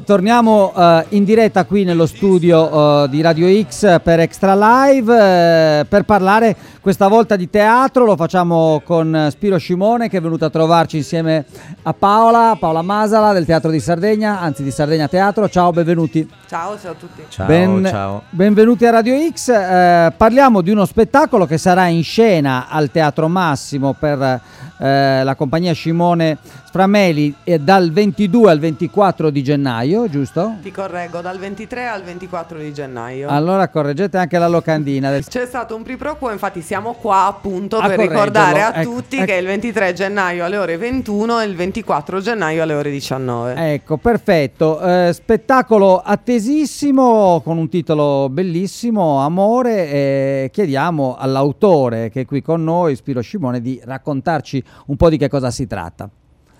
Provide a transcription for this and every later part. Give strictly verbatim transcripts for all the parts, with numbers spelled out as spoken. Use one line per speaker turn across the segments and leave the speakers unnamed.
torniamo uh, in diretta qui nello studio uh, di Radio X per Extra Live uh, per parlare questa volta di teatro. Lo facciamo con Spiro Scimone, che è venuto a trovarci insieme a Paola, Paola Masala del Teatro di Sardegna, anzi di Sardegna Teatro. Ciao, benvenuti.
Ciao, ciao a tutti.
Ciao,
ben,
ciao.
Benvenuti a Radio X. Uh, parliamo di uno spettacolo che sarà in scena al Teatro Massimo per uh, la compagnia Scimone Sframeli e dal ventidue al ventiquattro di gennaio, giusto?
Ti correggo, dal ventitré al ventiquattro di gennaio.
Allora correggete anche la locandina. Del...
C'è stato un pri pro quo, infatti siamo qua appunto
a
per ricordare a
ecco,
tutti
ecco.
che il ventitré gennaio alle ore ventuno e il ventiquattro gennaio alle ore diciannove.
Ecco, perfetto. Eh, spettacolo attesissimo con un titolo bellissimo, Amore. Eh, chiediamo all'autore che è qui con noi, Spiro Scimone, di raccontarci un po' di che cosa si tratta.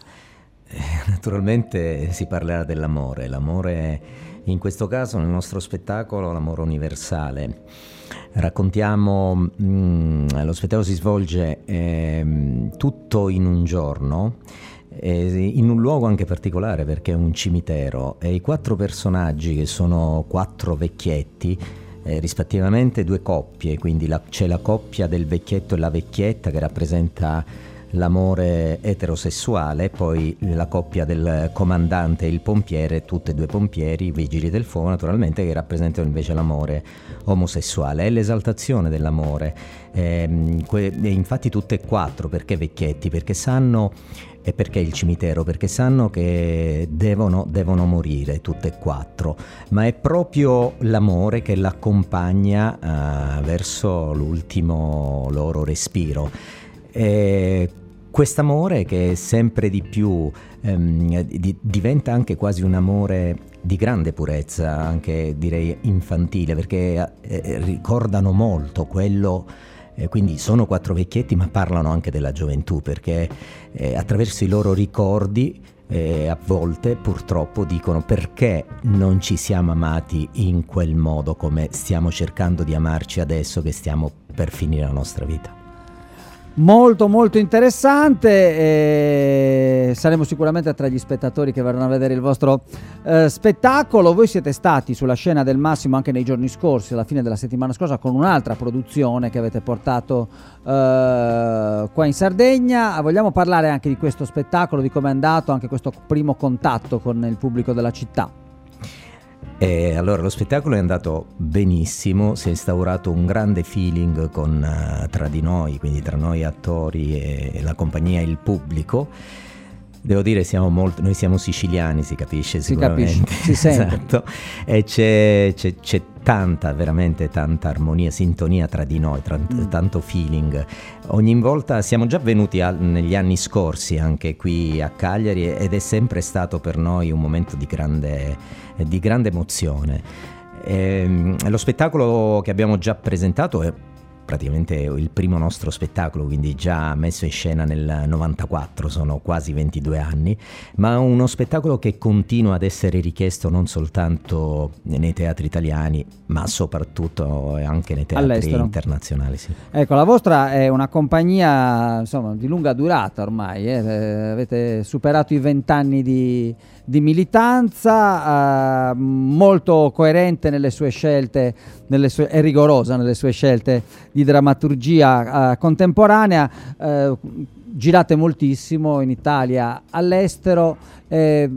Naturalmente si parlerà dell'amore, l'amore in questo caso nel nostro spettacolo, l'amore universale. Raccontiamo, mh, lo spettacolo si svolge eh, tutto in un giorno, eh, in un luogo anche particolare perché è un cimitero, e i quattro personaggi, che sono quattro vecchietti, eh, rispettivamente due coppie, quindi la, c'è la coppia del vecchietto e la vecchietta che rappresenta l'amore eterosessuale, poi la coppia del comandante e il pompiere, tutte e due pompieri, vigili del fuoco naturalmente, che rappresentano invece l'amore omosessuale. È l'esaltazione dell'amore, ehm, que- e infatti tutte e quattro. Perché vecchietti? Perché sanno, e perché il cimitero? Perché sanno che devono, devono morire tutte e quattro, ma è proprio l'amore che l'accompagna uh, verso l'ultimo loro respiro. E quest'amore che sempre di più ehm, di, diventa anche quasi un amore di grande purezza, anche direi infantile, perché eh, ricordano molto quello, eh, quindi sono quattro vecchietti ma parlano anche della gioventù, perché eh, attraverso i loro ricordi eh, a volte purtroppo dicono: perché non ci siamo amati in quel modo come stiamo cercando di amarci adesso che stiamo per finire la nostra vita.
Molto molto interessante, e saremo sicuramente tra gli spettatori che verranno a vedere il vostro eh, spettacolo. Voi siete stati sulla scena del Massimo anche nei giorni scorsi, alla fine della settimana scorsa, con un'altra produzione che avete portato eh, qua in Sardegna. Vogliamo parlare anche di questo spettacolo, di come è andato anche questo primo contatto con il pubblico della città?
E allora lo spettacolo è andato benissimo, si è instaurato un grande feeling con, uh, tra di noi, quindi tra noi attori e, e la compagnia e il pubblico. Devo dire, siamo molto, noi siamo siciliani, si capisce sicuramente.
Si capisce, si sente.
Esatto. E c'è, c'è, c'è tanta, veramente tanta armonia, sintonia tra di noi, tra, mm. tanto feeling. Ogni volta siamo già venuti a, negli anni scorsi anche qui a Cagliari, ed è sempre stato per noi un momento di grande, di grande emozione. E, lo spettacolo che abbiamo già presentato è praticamente il primo nostro spettacolo, quindi già messo in scena nel novantaquattro, sono quasi ventidue anni, ma uno spettacolo che continua ad essere richiesto non soltanto nei teatri italiani, ma soprattutto anche nei teatri
all'estero,
internazionali. Sì.
Ecco, la vostra è una compagnia, insomma, di lunga durata ormai, eh? Avete superato i vent'anni di, di militanza, eh, molto coerente nelle sue scelte, nelle sue, e rigorosa nelle sue scelte di drammaturgia eh, contemporanea. Eh, girate moltissimo in Italia, all'estero. Eh,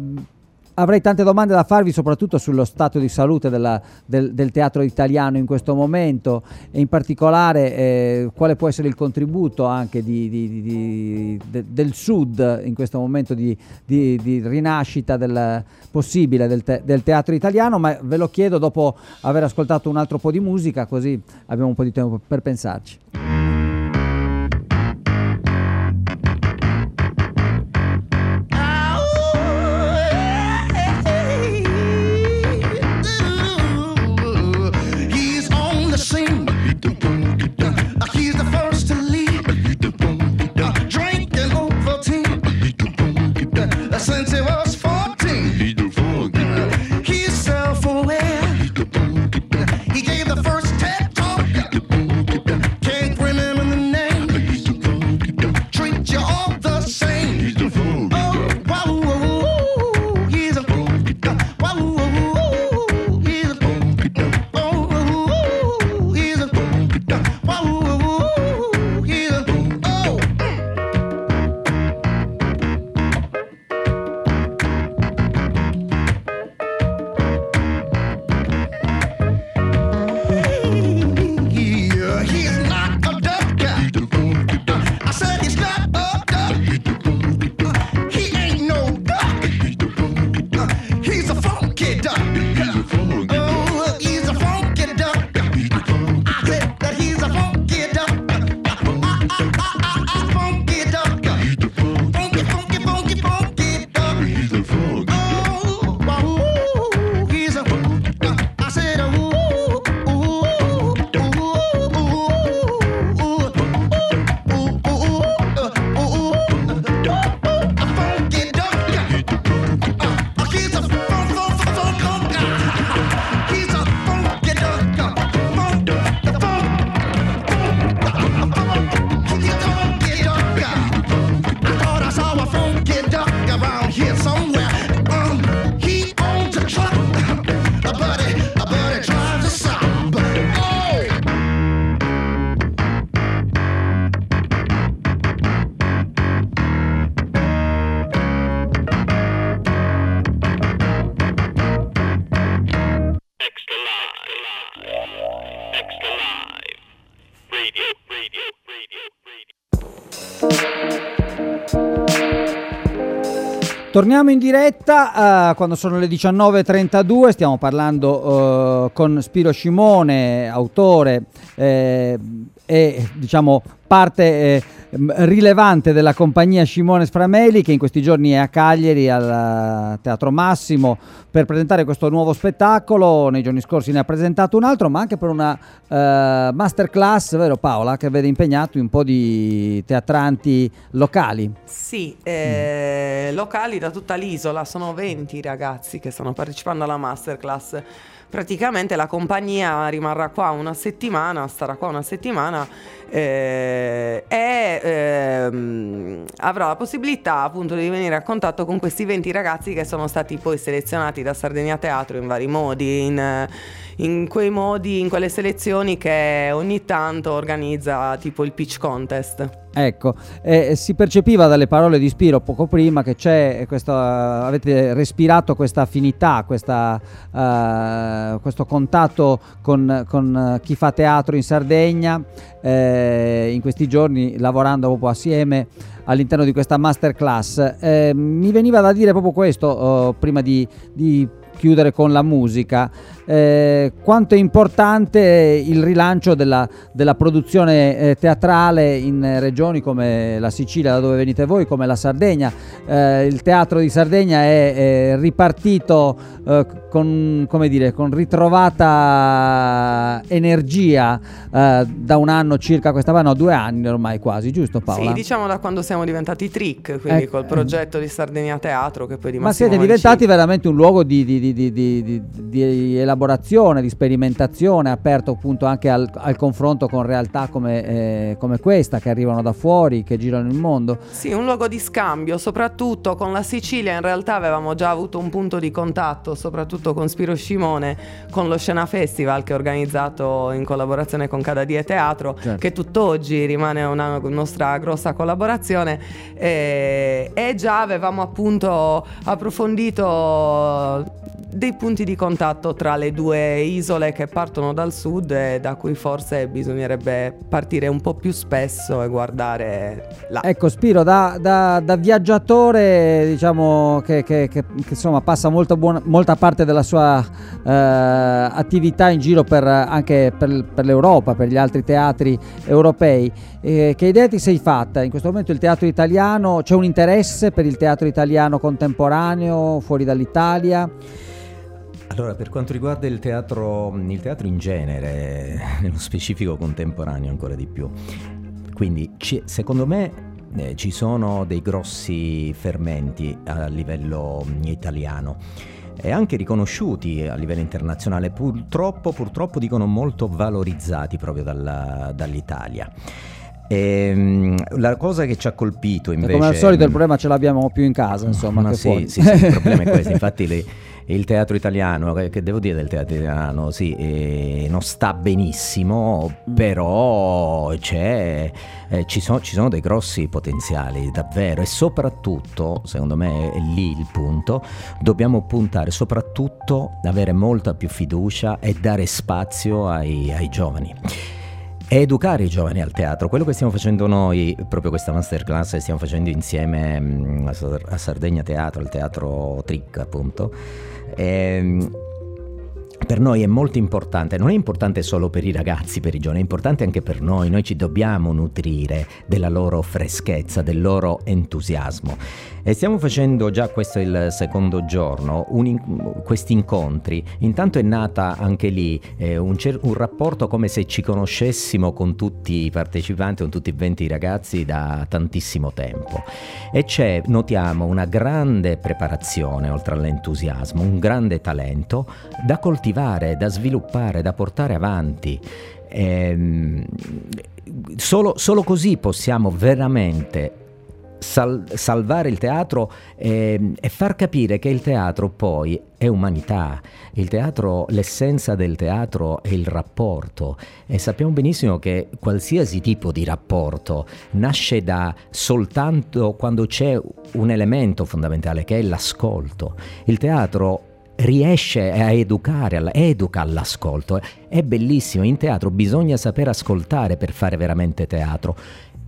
avrei tante domande da farvi, soprattutto sullo stato di salute della, del, del teatro italiano in questo momento, e in particolare eh, quale può essere il contributo anche di, di, di, di, de, del Sud in questo momento di, di, di rinascita del, possibile del, te, del teatro italiano. Ma ve lo chiedo dopo aver ascoltato un altro po' di musica, così abbiamo un po' di tempo per pensarci.
He gave the first TED talk. Can't remember.
Torniamo in diretta uh, quando sono le diciannove e trentadue, stiamo parlando uh, con Spiro Scimone, autore eh, e diciamo parte eh, rilevante della compagnia Scimone Sframeli, che in questi giorni è a Cagliari al Teatro Massimo per presentare questo nuovo spettacolo. Nei giorni scorsi ne ha presentato un altro, ma anche per una uh, masterclass, vero Paola, che vede impegnati un po' di teatranti locali.
Sì, eh, mm. locali da tutta l'isola, sono venti ragazzi che stanno partecipando alla masterclass. Praticamente la compagnia rimarrà qua una settimana, starà qua una settimana eh, e ehm, avrà la possibilità appunto di venire a contatto con questi venti ragazzi che sono stati poi selezionati da Sardegna Teatro in vari modi, in, in quei modi, in quelle selezioni che ogni tanto organizza, tipo il pitch contest.
Ecco, eh, si percepiva dalle parole di Spiro poco prima che c'è questa, avete respirato questa affinità, questa, uh, questo contatto con, con chi fa teatro in Sardegna, eh, in questi giorni lavorando proprio assieme all'interno di questa masterclass. Eh, mi veniva da dire proprio questo oh, prima di, di chiudere con la musica, eh, quanto è importante il rilancio della, della produzione eh, teatrale in regioni come la Sicilia, da dove venite voi, come la Sardegna. Eh, il teatro di Sardegna è, è ripartito eh, con, come dire, con ritrovata energia eh, da un anno circa questa parte, no, due anni ormai quasi, giusto Paola?
Sì, diciamo da quando siamo diventati Trick, quindi eh, col progetto di Sardegna Teatro, che poi di
ma
Massimo
siete
Mancini.
diventati veramente un luogo di, di, di, di, di, di, di elaborazione, di sperimentazione, aperto appunto anche al, al confronto con realtà come, eh, come questa, che arrivano da fuori, che girano il mondo.
Sì, un luogo di scambio, soprattutto con la Sicilia. In realtà avevamo già avuto un punto di contatto, soprattutto con Spiro Scimone, con lo Scena Festival, che è organizzato in collaborazione con Cadadie Teatro, certo, che tutt'oggi rimane una nostra grossa collaborazione, e, e già avevamo appunto approfondito dei punti di contatto tra le due isole che partono dal sud e da cui forse bisognerebbe partire un po' più spesso e guardare là.
Ecco Spiro, da, da, da viaggiatore, diciamo che, che, che, che insomma passa molto buona, molta parte della sua eh, attività in giro per, anche per, per l'Europa, per gli altri teatri europei, eh, che idea ti sei fatta? In questo momento il teatro italiano, c'è un interesse per il teatro italiano contemporaneo fuori dall'Italia?
Allora, per quanto riguarda il teatro, il teatro in genere, nello specifico contemporaneo ancora di più, quindi ci, secondo me eh, ci sono dei grossi fermenti a livello italiano e anche riconosciuti a livello internazionale, purtroppo, purtroppo dicono molto valorizzati proprio dalla, dall'Italia. E, la cosa che ci ha colpito invece,
come al solito il problema ce l'abbiamo più in casa, insomma,
ma
che
sì,
fuori.
sì, sì, il problema è questo. Infatti le, il teatro italiano, che devo dire del teatro italiano, sì, eh, non sta benissimo, però c'è, eh, ci, so, ci sono dei grossi potenziali davvero, e soprattutto, secondo me è lì il punto, dobbiamo puntare soprattutto ad avere molta più fiducia e dare spazio ai, ai giovani. E educare i giovani al teatro, quello che stiamo facendo noi, proprio questa masterclass che stiamo facendo insieme mh, a Sardegna Teatro, al teatro Trick appunto, e, per noi è molto importante, non è importante solo per i ragazzi, per i giovani, è importante anche per noi, noi ci dobbiamo nutrire della loro freschezza, del loro entusiasmo. E stiamo facendo già, questo è il secondo giorno, un in, questi incontri. Intanto è nata anche lì eh, un, cer- un rapporto come se ci conoscessimo con tutti i partecipanti, con tutti i venti ragazzi da tantissimo tempo. E c'è, notiamo, una grande preparazione oltre all'entusiasmo, un grande talento da coltivare, da sviluppare, da portare avanti. Ehm, solo, solo così possiamo veramente Sal- salvare il teatro e, e far capire che il teatro poi è umanità. Il teatro, l'essenza del teatro è il rapporto, e sappiamo benissimo che qualsiasi tipo di rapporto nasce da soltanto quando c'è un elemento fondamentale che è l'ascolto. Il teatro riesce a educare, educa all'ascolto. È bellissimo, in teatro bisogna saper ascoltare per fare veramente teatro.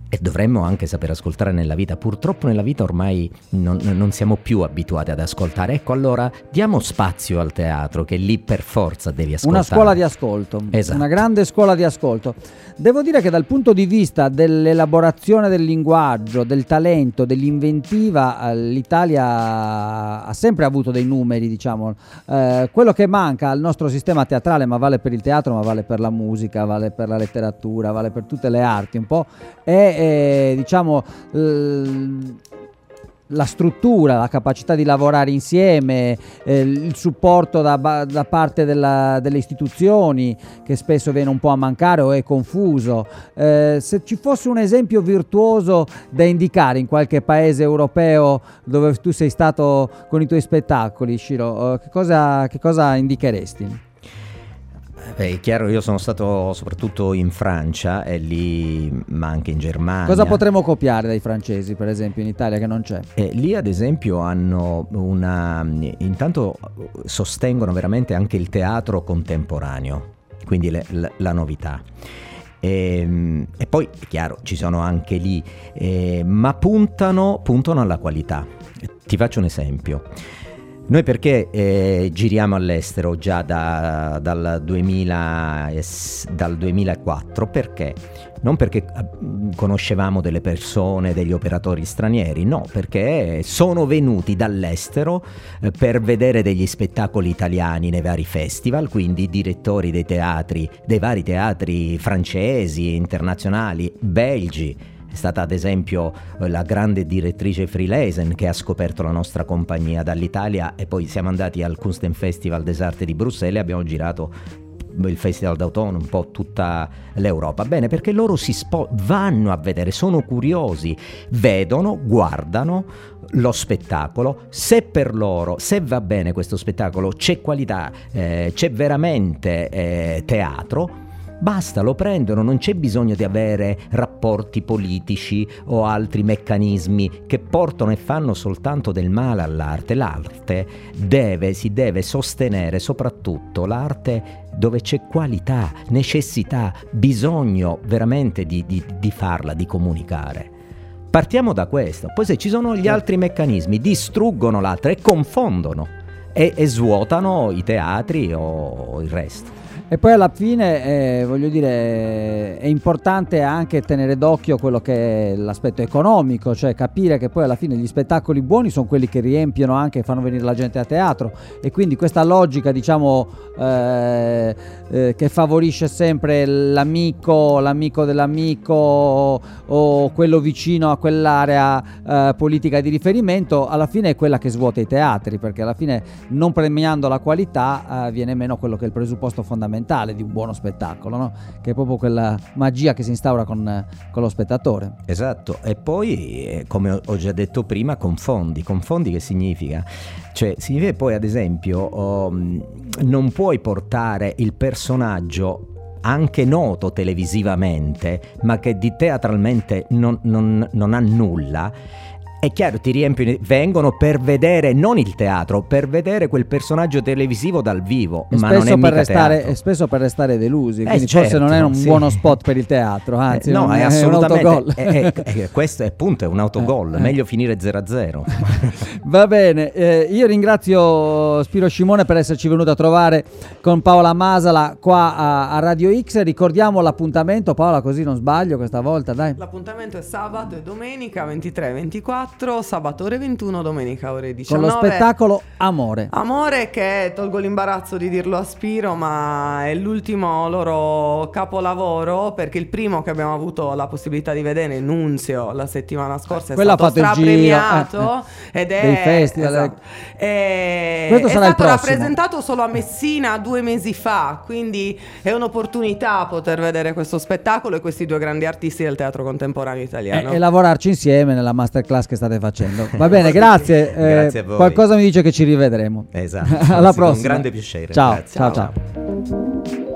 e dovremmo anche saper ascoltare nella vita. Purtroppo nella vita ormai non, non siamo più abituati ad ascoltare. Ecco, allora diamo spazio al teatro, che lì per forza devi ascoltare.
Una scuola di ascolto,
esatto. Una
grande scuola di ascolto. Devo dire che dal punto di vista dell'elaborazione del linguaggio, del talento, dell'inventiva, l'Italia ha sempre avuto dei numeri, diciamo. Eh, quello che manca al nostro sistema teatrale, ma vale per il teatro, ma vale per la musica, vale per la letteratura, vale per tutte le arti un po', è eh, diciamo l- la struttura, la capacità di lavorare insieme, eh, il supporto da, da parte della, delle istituzioni, che spesso viene un po' a mancare o è confuso. Eh, se ci fosse un esempio virtuoso da indicare in qualche paese europeo dove tu sei stato con i tuoi spettacoli, Ciro, eh, che cosa, che cosa indicheresti?
Beh, è chiaro, io sono stato soprattutto in Francia e lì, ma anche in Germania.
Cosa potremmo copiare dai francesi, per esempio, in Italia, che non c'è?
E lì ad esempio hanno una, intanto sostengono veramente anche il teatro contemporaneo, quindi le, la, la novità. E, e poi è chiaro, ci sono anche lì, eh, ma puntano, puntano alla qualità. Ti faccio un esempio. Noi perché eh, giriamo all'estero già da, dal, duemila, dal duemilaquattro? Perché? Non perché conoscevamo delle persone, degli operatori stranieri, no, perché sono venuti dall'estero eh, per vedere degli spettacoli italiani nei vari festival, quindi i direttori dei teatri, dei vari teatri francesi, internazionali, belgi. È stata ad esempio la grande direttrice Frileisen che ha scoperto la nostra compagnia dall'Italia, e poi siamo andati al Kunstfestival des Arts di Bruxelles e abbiamo girato il Festival d'autunno, un po' tutta l'Europa. Bene, perché loro si spo- vanno a vedere, sono curiosi, vedono, guardano lo spettacolo, se per loro, se va bene questo spettacolo, c'è qualità, eh, c'è veramente eh, teatro, basta, lo prendono, non c'è bisogno di avere rapporti politici o altri meccanismi che portano e fanno soltanto del male all'arte. L'arte deve, si deve sostenere, soprattutto l'arte dove c'è qualità, necessità, bisogno veramente di, di, di farla, di comunicare. Partiamo da questo, poi se ci sono gli altri meccanismi, distruggono l'arte e confondono e, e svuotano i teatri o il resto.
E poi alla fine, eh, voglio dire, è importante anche tenere d'occhio quello che è l'aspetto economico, cioè capire che poi alla fine gli spettacoli buoni sono quelli che riempiono anche e fanno venire la gente a teatro, e quindi questa logica, diciamo, eh, eh, che favorisce sempre l'amico, l'amico dell'amico o, o quello vicino a quell'area eh, politica di riferimento, alla fine è quella che svuota i teatri, perché alla fine, non premiando la qualità, eh, viene meno quello che è il presupposto fondamentale di un buono spettacolo, no? Che è proprio quella magia che si instaura con, con lo spettatore.
Esatto, e poi, come ho già detto prima, confondi. Confondi che significa? Cioè, significa poi, ad esempio, um, non puoi portare il personaggio anche noto televisivamente, ma che di teatralmente non, non, non ha nulla. È chiaro, ti riempiono, vengono per vedere non il teatro, per vedere quel personaggio televisivo dal vivo,
e
ma non è mica
restare,
teatro.
E spesso per restare delusi,
eh,
quindi
certo,
forse non è un
sì.
buono spot per il teatro, anzi
eh, no, è,
è
assolutamente
un autogol.
è, è, è, questo è appunto è un autogol,
eh, eh.
meglio finire zero a zero.
Va bene, eh, io ringrazio Spiro Scimone per esserci venuto a trovare con Paola Masala qua a, a Radio X. Ricordiamo l'appuntamento, Paola, così non sbaglio questa volta, dai.
L'appuntamento è sabato e domenica ventitré e ventiquattro, sabato ore ventuno, domenica ore diciannove.
Con lo spettacolo Amore.
Amore, che tolgo l'imbarazzo di dirlo a Spiro, ma è l'ultimo loro capolavoro, perché il primo che abbiamo avuto la possibilità di vedere, Nunzio, la settimana scorsa, è
Quella
stato strapremiato
eh, eh,
ed è
dei festival.
esatto, è,
Questo
è
sarà
stato
il prossimo.
rappresentato solo a Messina due mesi fa, quindi è un'opportunità poter vedere questo spettacolo e questi due grandi artisti del teatro contemporaneo italiano
E, e lavorarci insieme nella masterclass che state facendo. Va bene, grazie. eh,
Grazie a voi.
Qualcosa mi dice che ci rivedremo.
Esatto.
Alla
Sì,
prossima.
con grande piacere.
Ciao,
Grazie.
ciao,
Ciao.
ciao.